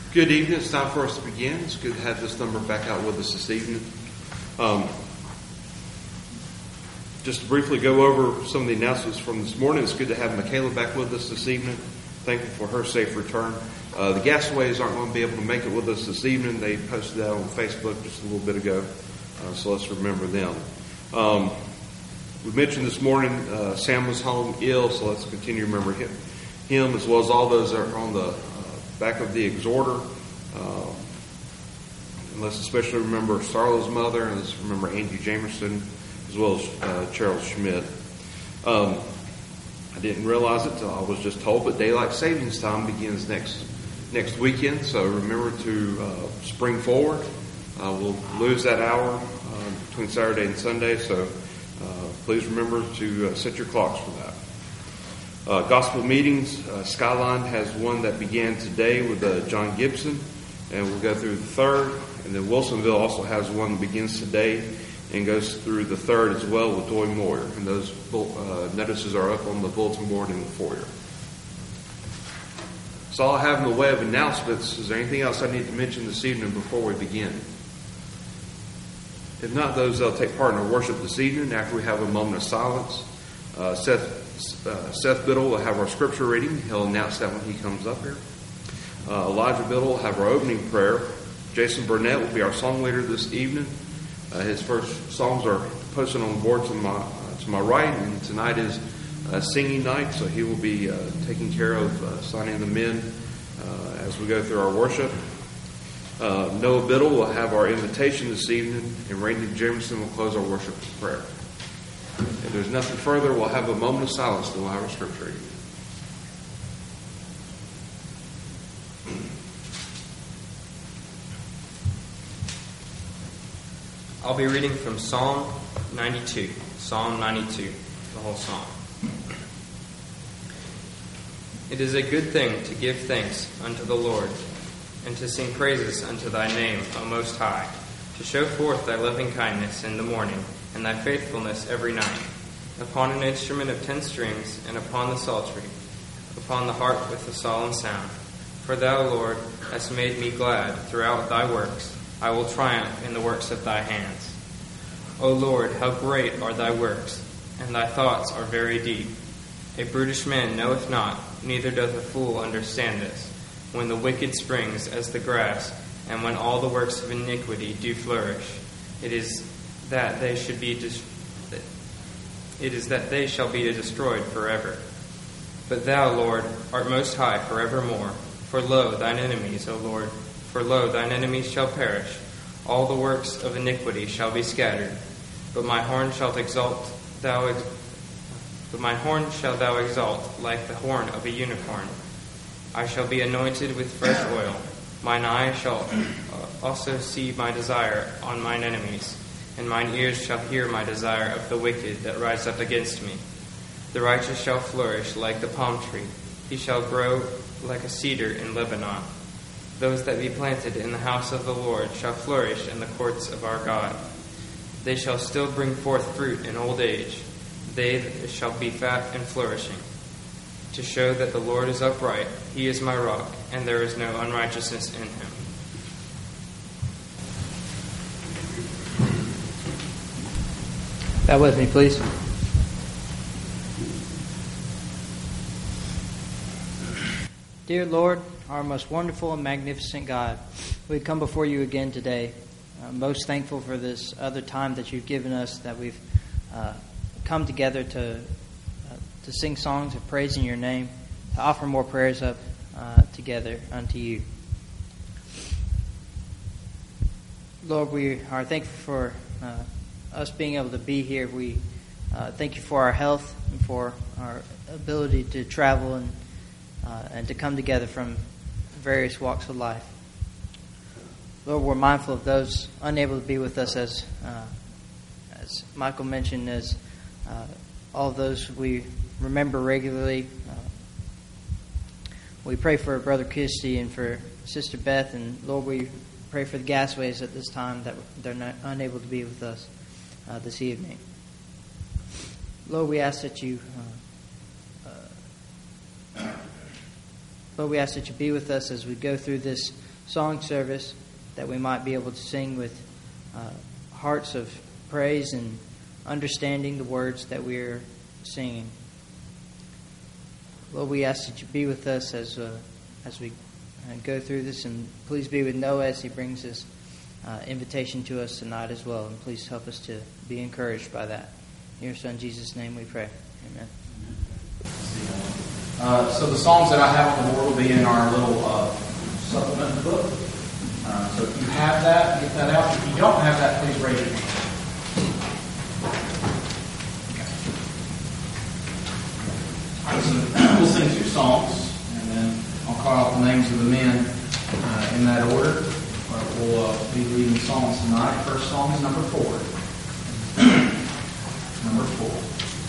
Good evening. It's time for us to begin. It's good to have this number back out with us this evening. Just to briefly go over some of the announcements from this morning. It's good to have Michaela back with us this evening. Thankful for her safe return. The Gasaways aren't going to be able to make it with us this evening. They posted that on Facebook just a little bit ago, so let's remember them. We mentioned this morning Sam was home ill, so let's continue to remember him as well as all those that are on the back of the exhorter. And let's especially remember Starla's mother, and let's remember Angie Jamerson, as well as Charles Schmidt. I didn't realize it until I was just told, but daylight savings time begins next weekend. So remember to spring forward. We'll lose that hour between Saturday and Sunday. So please remember to set your clocks for that. Gospel meetings. Skyline has one that began today with John Gibson, and we'll go through the third. And then Wilsonville also has one that begins today and goes through the third as well with Doy Moyer. And those notices are up on the bulletin board in the foyer. That's all I have in the way of announcements. Is there anything else I need to mention this evening before we begin? If not, those that'll take part in our worship this evening after we have a moment of silence. Seth Biddle will have our scripture reading. He'll announce that when he comes up here. Elijah Biddle will have our opening prayer. Jason Burnett will be our song leader this evening. His first songs are posted on the board to my right, and tonight is singing night, so he will be taking care of signing them in as we go through our worship. Noah Biddle will have our invitation this evening, and Randy Jameson will close our worship with prayer. If there's nothing further, we'll have a moment of silence to allow our scripture reading. I'll be reading from Psalm 92. Psalm 92, the whole psalm. It is a good thing to give thanks unto the Lord, and to sing praises unto thy name, O Most High, to show forth thy loving kindness in the morning, and thy faithfulness every night, upon an instrument of 10 strings, and upon the psaltery, upon the harp with a solemn sound. For thou, Lord, hast made me glad throughout thy works. I will triumph in the works of thy hands. O Lord, how great are thy works, and thy thoughts are very deep. A brutish man knoweth not, neither doth a fool understand this, when the wicked springs as the grass, and when all the works of iniquity do flourish. It is that they shall be destroyed forever. But thou, Lord, art most high forevermore. For lo, thine enemies, O Lord, for lo, thine enemies shall perish. All the works of iniquity shall be scattered. But my horn shalt thou exalt like the horn of a unicorn. I shall be anointed with fresh oil. Mine eye shall also see my desire on mine enemies, and mine ears shall hear my desire of the wicked that rise up against me. The righteous shall flourish like the palm tree. He shall grow like a cedar in Lebanon. Those that be planted in the house of the Lord shall flourish in the courts of our God. They shall still bring forth fruit in old age. They shall be fat and flourishing. To show that the Lord is upright, he is my rock, and there is no unrighteousness in him. Bow with me, please. Dear Lord, our most wonderful and magnificent God, we come before you again today. Most thankful for this other time that you've given us, that we've come together to sing songs of praise in your name, to offer more prayers up together unto you. Lord, we are thankful for us being able to be here. We thank you for our health and for our ability to travel and to come together from various walks of life. Lord, we're mindful of those unable to be with us, as Michael mentioned, as all those we remember regularly. We pray for Brother Christy and for Sister Beth, and Lord, we pray for the Gasways at this time that they're not unable to be with us this evening. Lord, we ask that you Lord, we ask that you be with us as we go through this song service, that we might be able to sing with hearts of praise and understanding the words that we're singing. Lord, we ask that you be with us as we go through this, and please be with Noah as he brings his invitation to us tonight as well, and please help us to be encouraged by that. In your Son Jesus' name we pray. Amen. So the songs that I have on the board will be in our little supplement book. So if you have that, get that out. If you don't have that, please raise your hand. All right, so we'll sing 2 songs, and then I'll call out the names of the men in that order. We'll be reading songs tonight. First song is number 4. Number 4.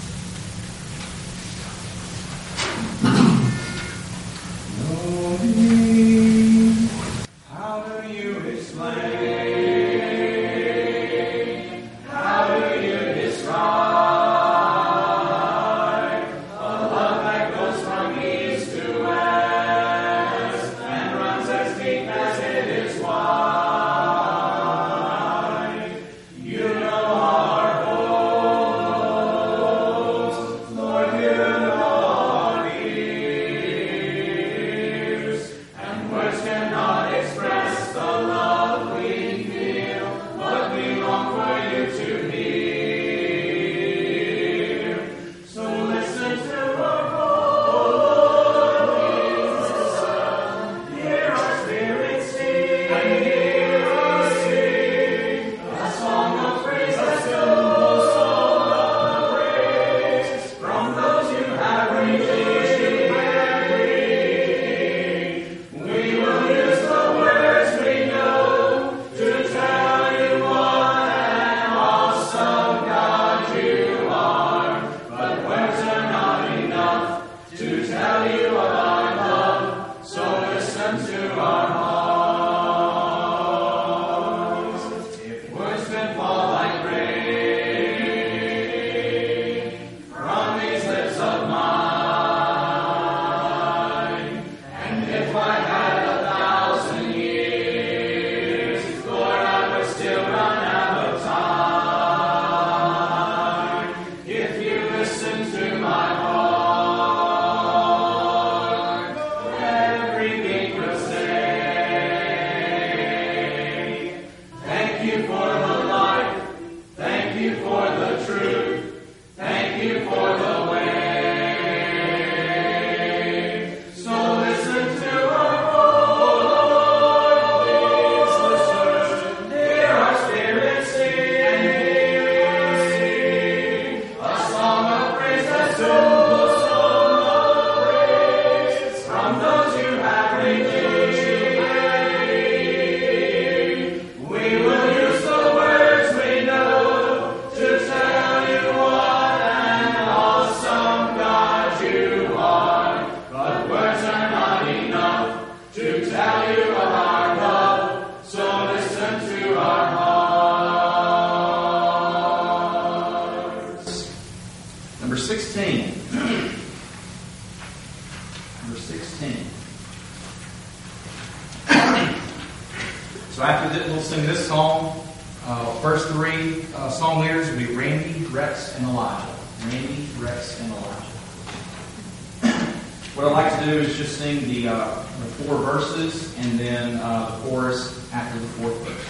So after this, we'll sing this song. First 3 song leaders will be Randy, Rex, and Elijah. Randy, Rex, and Elijah. What I'd like to do is just sing the 4 verses and then the chorus after the 4th verse.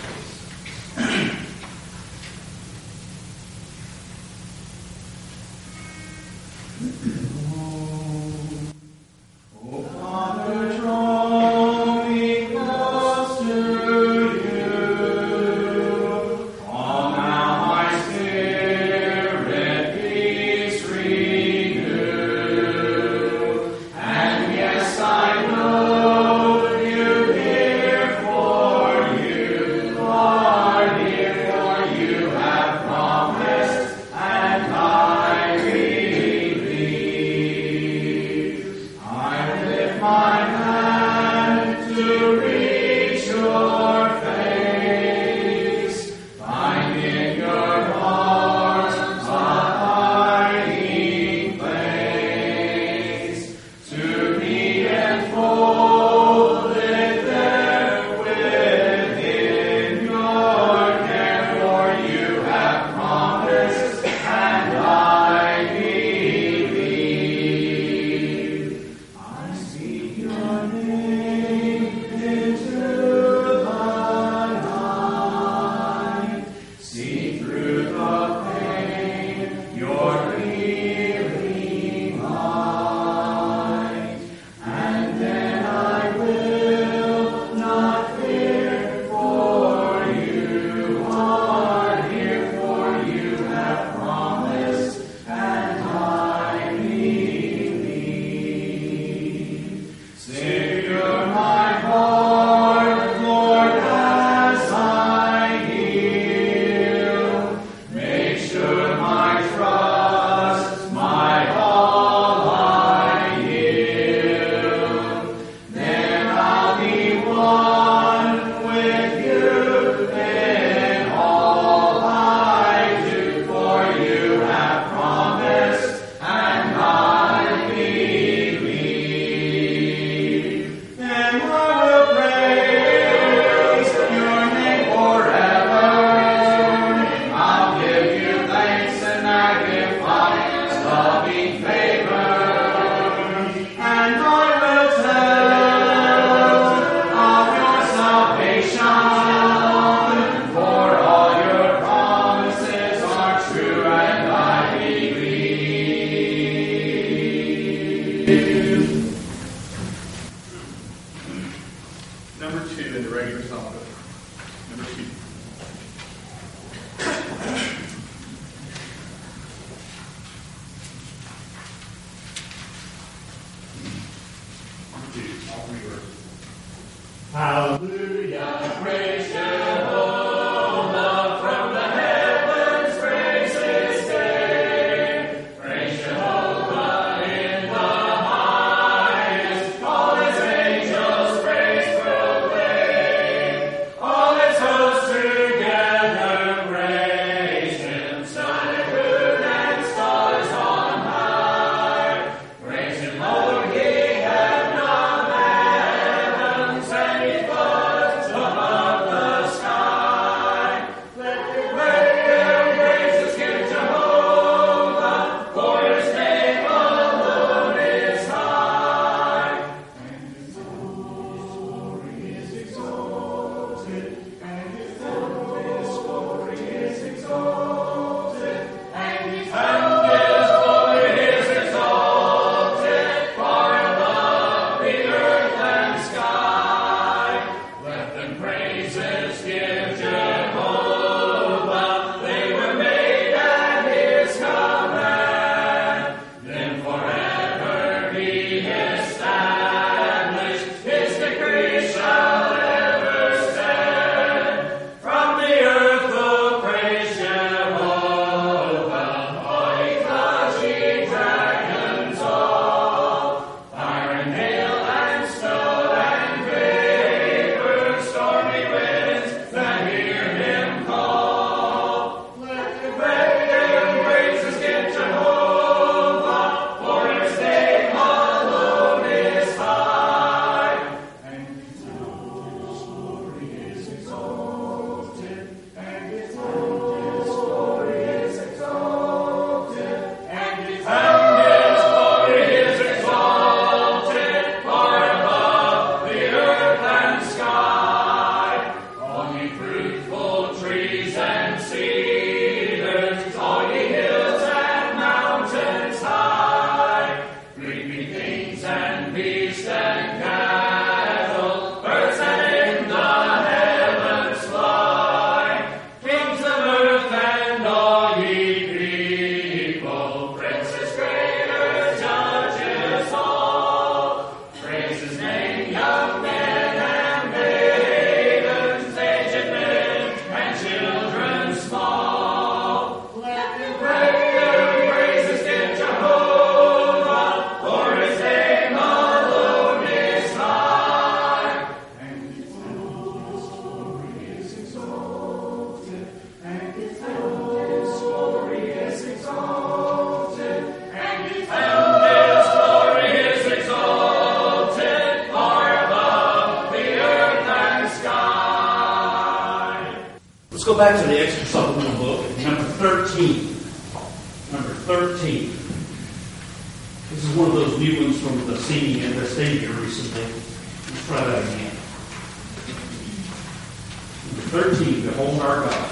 For number 2 in the regular songbook. Number 2. Number 2, all 3 verses. Hallelujah, praise Jehovah from the heavens, praise His name. Praise Jehovah in the highest, all His angels praise proclaim. All His hosts together praise Him, sun and moon and stars on high. Praise Him, Lord, ye heaven of heavens, and ye floods above the sky. Let them praises give Jehovah, for His name alone is high. And His glory is exalted, and His glory is exalted, and His glory is exalted far above the earth and sky. Let them praises give Jehovah, they were made at His command. Then forever be established, His decree shall ever stand. From the earth, oh, praise Jehovah, all ye clouds, ye dragons all, fire and hail and snow and vapor, stormy winds that hear Him call. Let them praises give Jehovah, for His name alone is high. And His glory is exalted, and His glory is exalted, and His glory is exalted far above the earth and sky. All ye fruitful trees and cedars, all ye hills and mountains high, creeping things and beasts and cattle, birds that in the heavens fly, kings of earth and all ye people, princes, greater judges all, praise His name, young men and maidens, aged men and children small. Let them praises give Jehovah, for His name alone is high. And His glory is exalted, and His glory is exalted, and His glory is exalted far above the earth and sky. Let's go back to the extra supplemental book, number 13. Number 13. This is one of those new ones from the singing and the staying here recently. Let's try that again. Number 13, Behold Our God.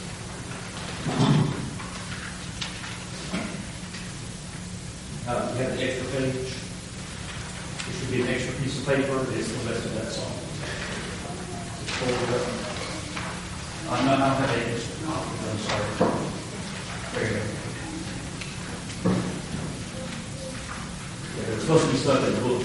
You have the extra page. There should be an extra piece of paper. It's the rest of that song. Just fold it up. I'm not that age. I'm sorry. There you go. Yeah, there's supposed to be stuff in the book.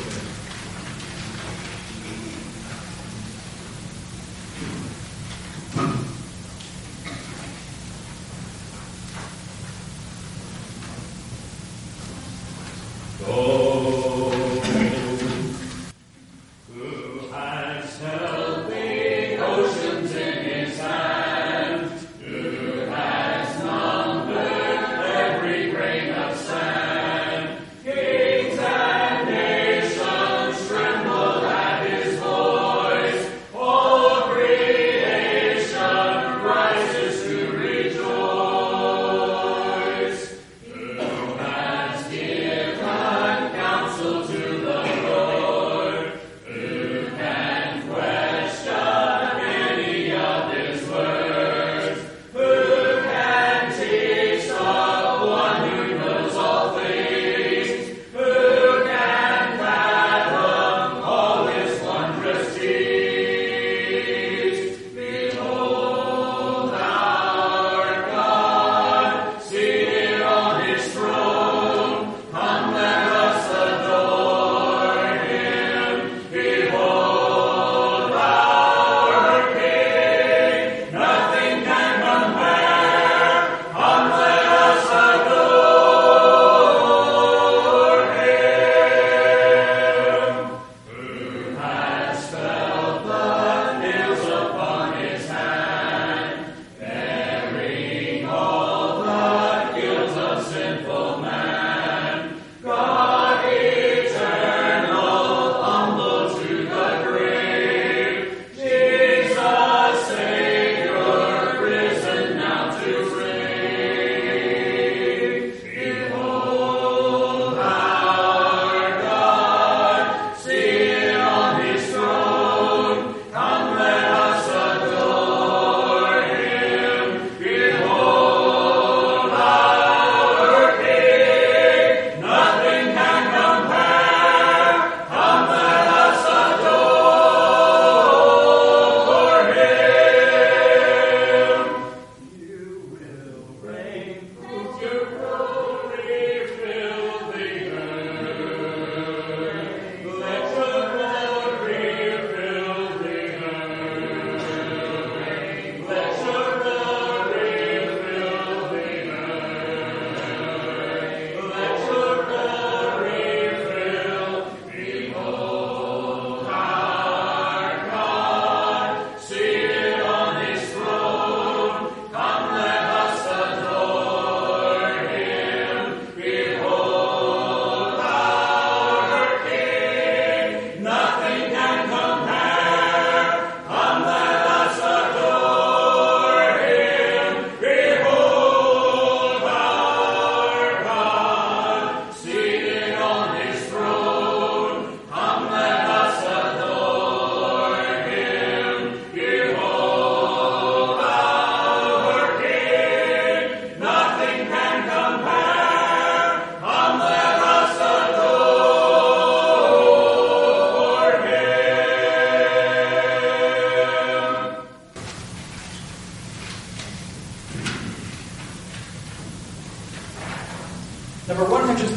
Who has held the oceans in His hand? Who has numbered every grain of sand? Kings and nations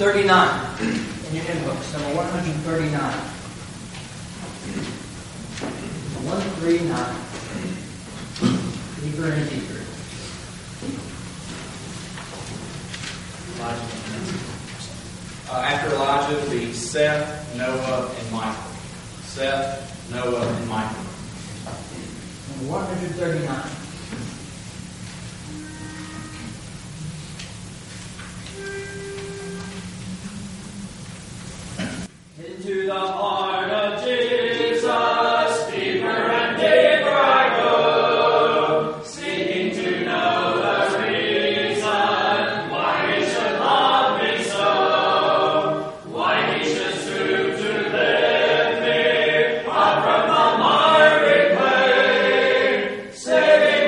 139 in your hymn books. Number 139. 139. Deeper and deeper. After Elijah will be Seth, Noah, and Michael. Seth, Noah, and Michael. Number 139. Into the heart of Jesus, deeper and deeper I go, seeking to know the reason why He should love me so, why He should stoop to lift me up from the miry clay, saving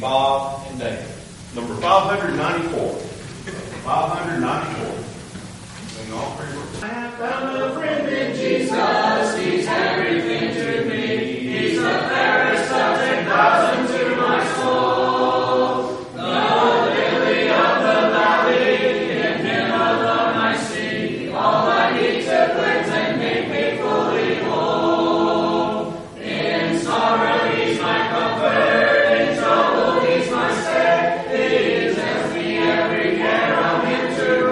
Bob and David. Number 594. 594. Sing all three words. I have found a friend in Jesus. He's everything to me. He's the fairest of 10,000 to my soul. The lily of the valley, in him alone I see all I need to cleanse and make me fully whole. In sorrow he's my comfort, in trouble he's my stay. He tells me every care I'm in to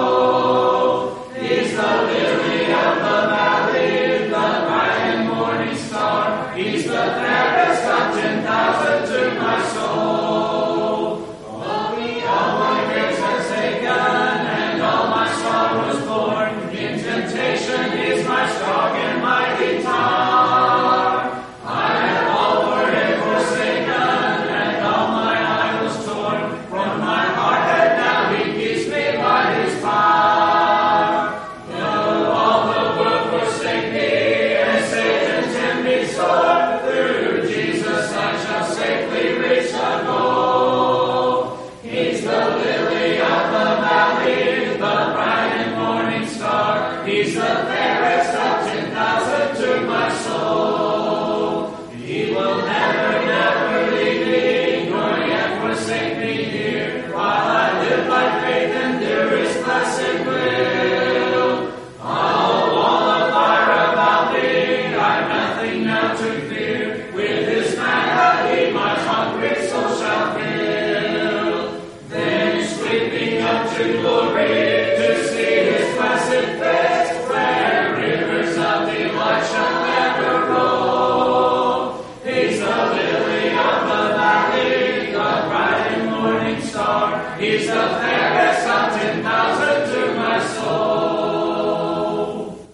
roll. He's the lily of the valley, the bright and morning star. He's the fairest of 10,000 to my soul. All my grace has taken, and all my sorrows borne. In temptation is my strong and mighty tower. I have all for him forsaken, and all my idols torn. From my heart that now he keeps me by his power. Though all the world forsake me, and Satan tempt me sore, through Jesus I shall safely reach the goal. He's the lily of the valley, the bright and morning star. He's the fairest of 10,000 to my soul. He will never, never leave me, nor yet forsake me here, while I live by faith and do his blessed will. All wall of fire about me, I've nothing now to fear. With his malady my hungry soul shall fill. Then sweeping up to glory, to see his blessed face, where rivers of delight shall never roll. He's the lily of the valley, the bright and morning star. He's the fairest of 10,000 to my soul.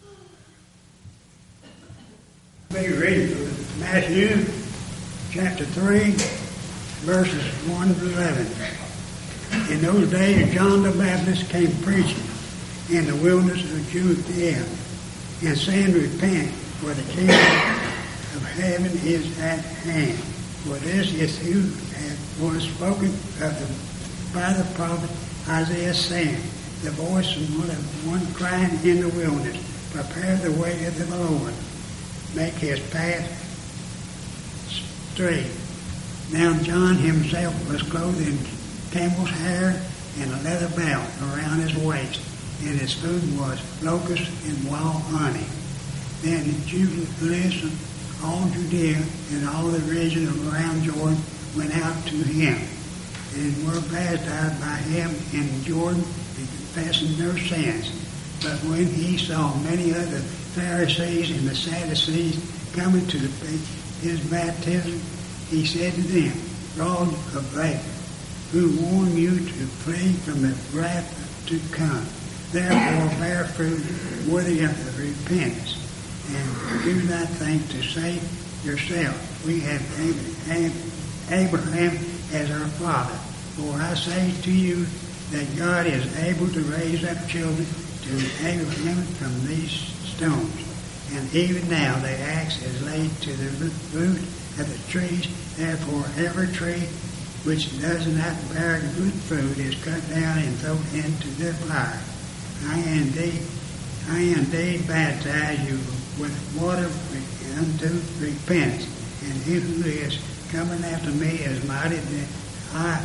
Be reading from Matthew chapter 3, verses 1 to 11. In those days, John the Baptist came preaching in the wilderness of Judea, and saying, Repent, for the kingdom of heaven is at hand. For this is who was spoken of by the prophet Isaiah, saying, The voice of one crying in the wilderness, Prepare the way of the Lord, make his path straight. Now John himself was clothed in camel's hair and a leather belt around his waist, and his food was locusts and wild honey. Then Judas, all Judea, and all the region around Jordan went out to him, and were baptized by him in Jordan, and confessing their sins. But when he saw many of the Pharisees and the Sadducees coming to his baptism, he said to them, Rod of Vapor, who warn you to flee from the wrath to come. Therefore bear fruit worthy of repentance, and do not think to say yourself, We have Abraham as our father. For I say to you that God is able to raise up children to Abraham from these stones. And even now the axe is laid to the root of the trees. Therefore every tree which does not bear good fruit is cut down and thrown into the fire. I indeed baptize you with water unto repentance, and he who is coming after me is mighty than I,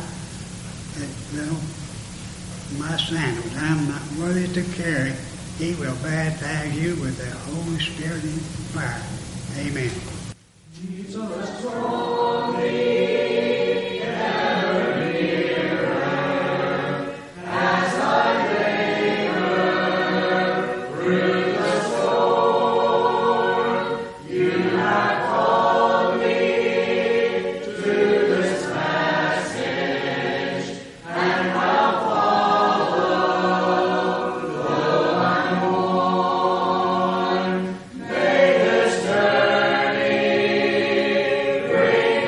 my sandals I'm not worthy to carry. He will baptize you with the Holy Spirit and fire. Amen. Jesus, draw me ever nearer as I labor through the storm. You have called me to this passage, and I'll follow though I'm worn. May this journey bring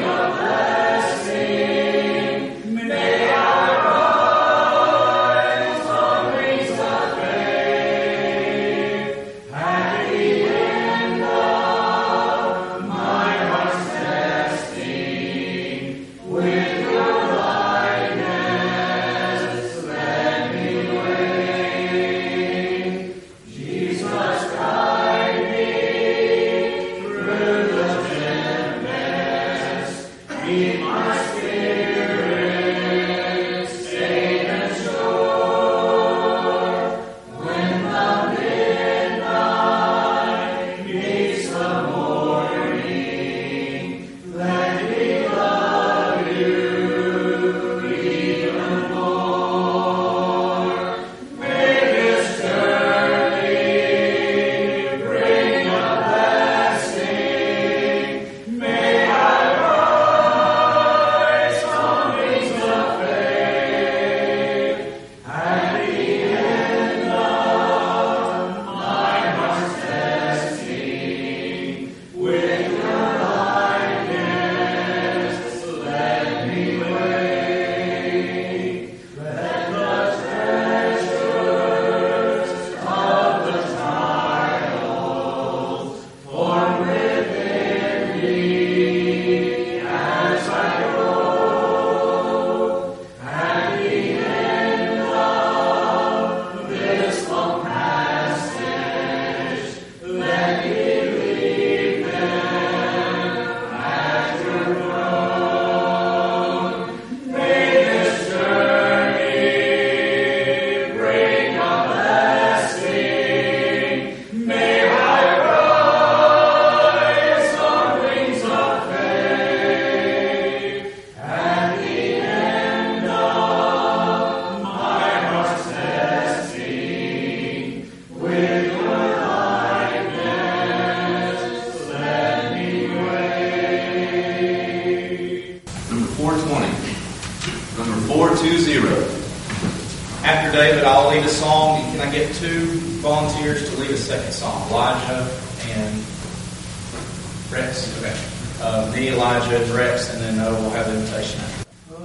Number 420. After David, I'll lead a song. Can I get 2 volunteers to lead a second song? Elijah and Rex. Okay. Me, Elijah, and Rex, and then we'll have the invitation after.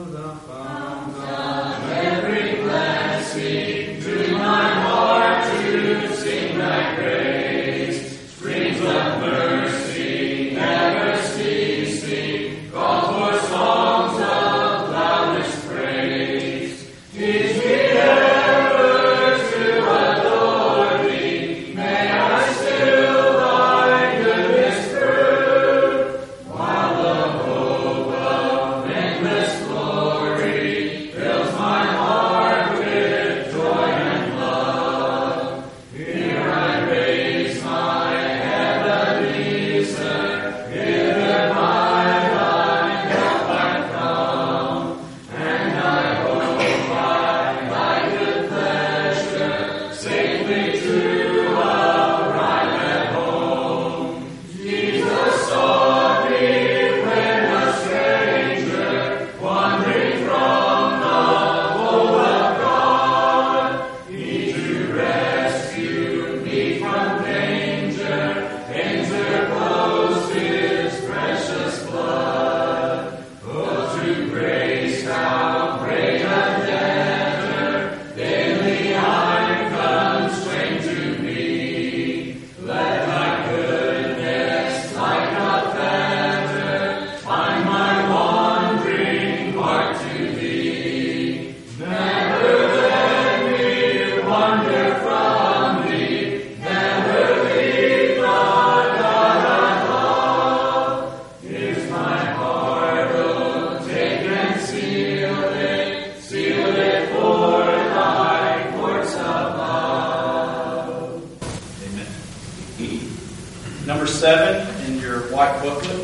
Every blessing to my heart to sing thy praise. Streams of mercy never ceasing. Call for songs of loudest praise. Teach me ever to adore thee. May I still thy goodness prove. While the hope of endless glory fills my heart with joy and love. Here I raise my head a leaser, hither by thy help I come, and I hope by thy good pleasure safely to arrive at home. Jesus sought me when a stranger, wandering from the fold of God. He to rescue me from danger, interposed his precious blood. Oh, to grace how great a debtor daily I'm constrained to be. Let thy goodness, like a fetter, bind my wandering heart to thee. Never let me wander from thee. Never leave the God I love. Here's my heart, oh, take and seal it for thy courts above. Amen. Number 7 in your white booklet.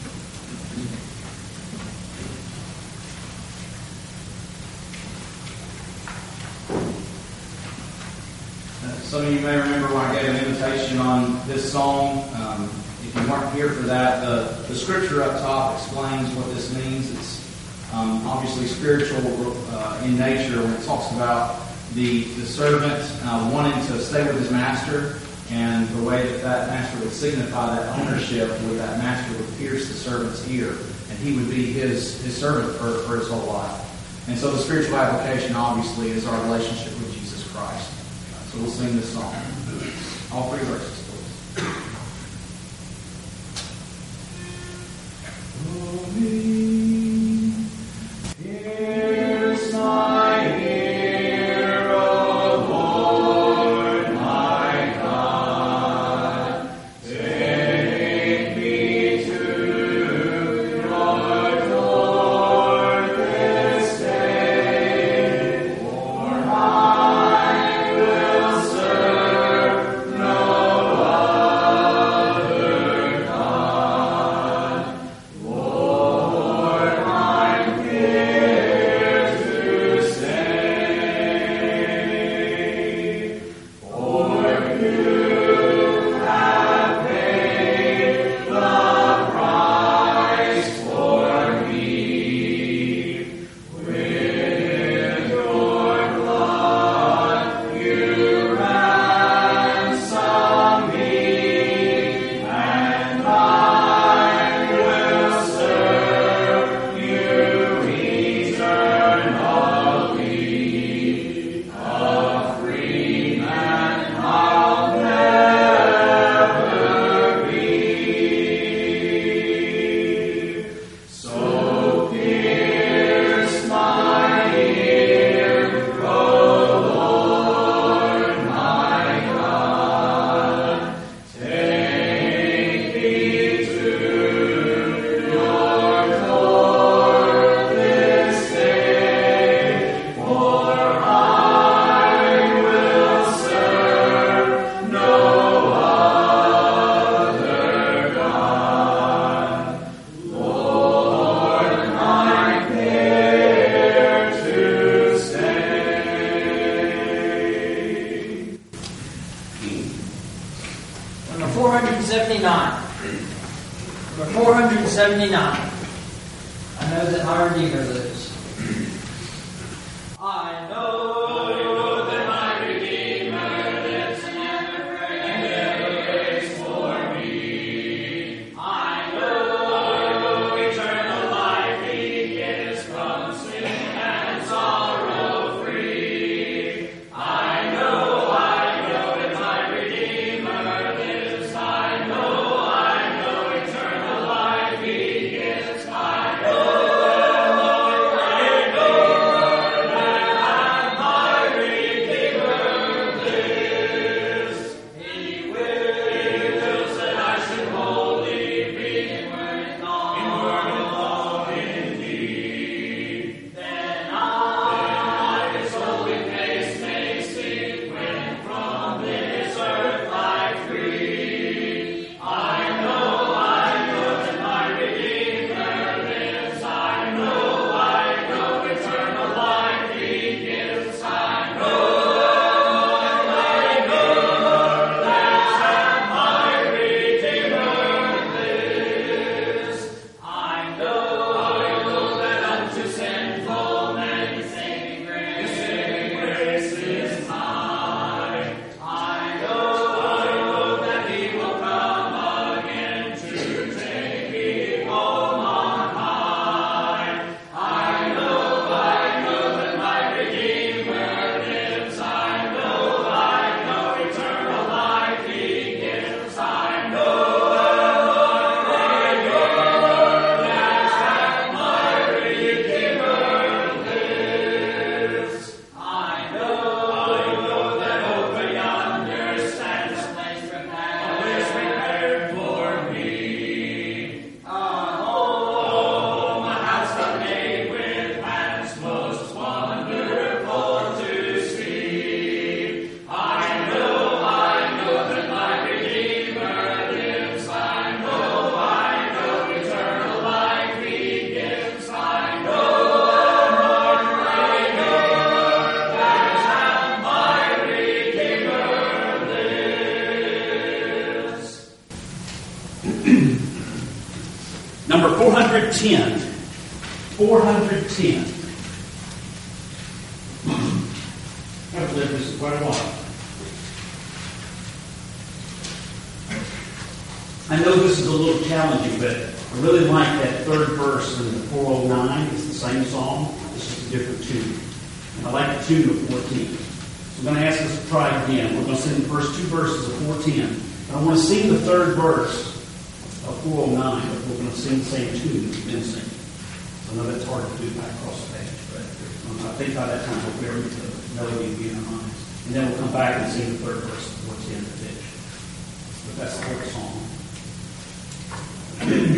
Some of you may remember when I gave an invitation on this song. If you weren't here for that, the scripture up top explains what this means. It's obviously spiritual in nature when it talks about the servant wanting to stay with his master, and the way that master would signify that ownership, where that master would pierce the servant's ear, and he would be his servant for his whole life. And so the spiritual application, obviously, is our relationship with Jesus Christ. So we'll sing this song. All 3 verses, please. Pierce my ear, O Lord, my God. Take me to your door this day, for I will serve no other God. Lord, I'm here to save, for you have paid the price for me. With your blood you ransom me, and I will serve you eternally. A free man I'll never be. So pierce my ear, O Lord, my God. Take me to your door this day, for I will serve no other God. Lord, I'm here to save. Number 479. Number 479. I know that my Redeemer lives. 410. 410. I've lived this for quite a while. I know this is a little challenging, but I really like that third verse in the 409. It's the same song, it's just a different tune. And I like the tune of 14. So I'm going to ask us to try it again. We're going to sing the first two verses of 410. And I want to sing the third verse of 409, but we're going to sing the same tune that we've been singing. I know that's hard to do back across the page, but I think by that time we'll bear with the melody will be in our minds. And then we'll come back and sing the third verse towards the end of the pitch. But that's the whole song.